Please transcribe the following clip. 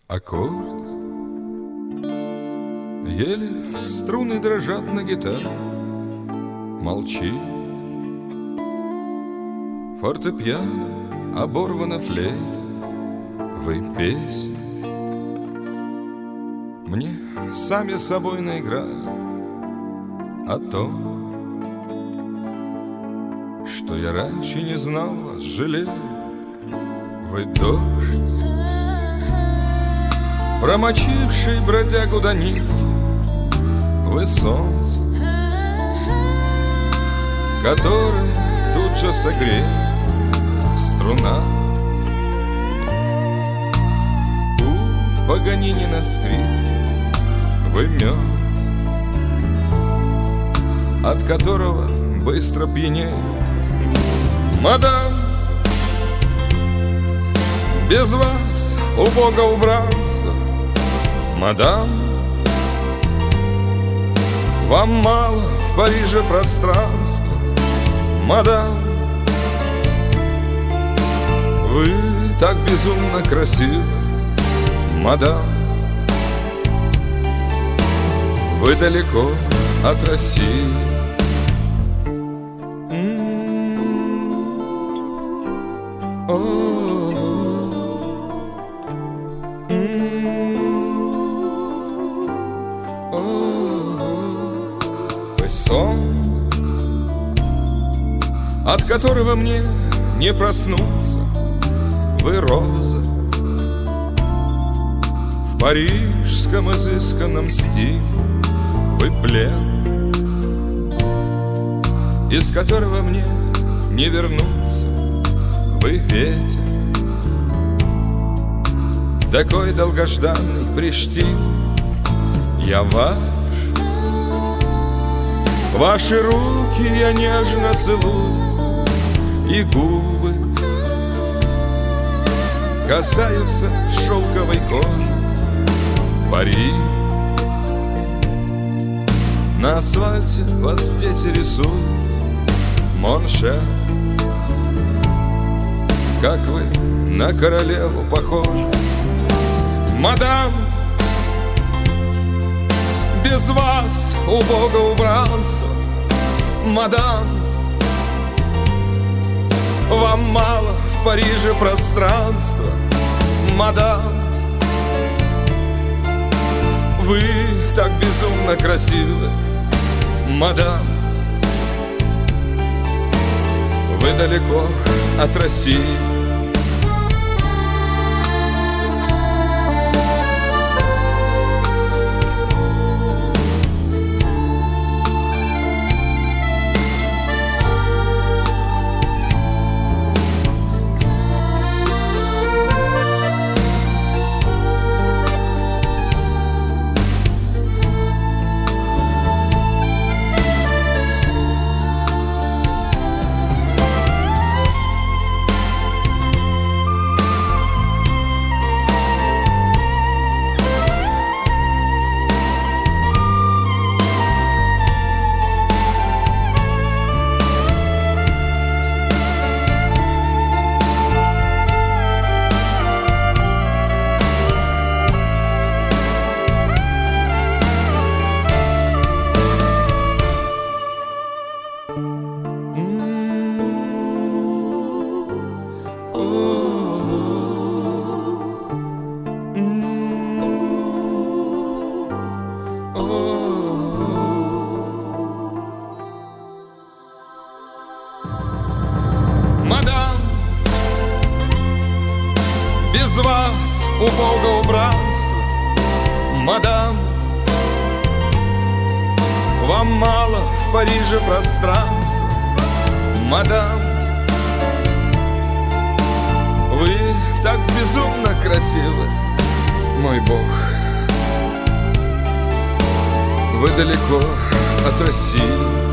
Аккорд. Еле струны дрожат на гитаре. Молчит фортепиано, оборвана флейта. Вы песни мне сами собой наиграли о том, что я раньше не знал вас, жалею. Вы дождь, промочивший бродягу до нитки. Вы солнце, которое тут же согреет струна. У Паганини на скрипке вы мед, от которого быстро пьянеет. Мадам, без вас убого убранства. Мадам, вам мало в Париже пространства. Мадам, вы так безумно красивы. Мадам, вы далеко от России. Вы сон, от которого мне не проснуться. Вы роза в парижском изысканном стиле. Вы плен, из которого мне не вернуться. Вы ветер, такой долгожданный Приштин. Я ваш, ваши руки я нежно целую, и губы касаются шелковой кожи. Пари, на асфальте вас дети рисуют. Моншер, как вы на королеву похожи. Мадам, без вас убого убранства. Мадам, вам мало в Париже пространства. Мадам, вы так безумно красивы. Мадам, вы далеко от России. Мадам, без вас убого убранства. Мадам, вам мало в Париже пространства. Мадам, вы так безумно красивы. Мой Бог, вы далеко от России.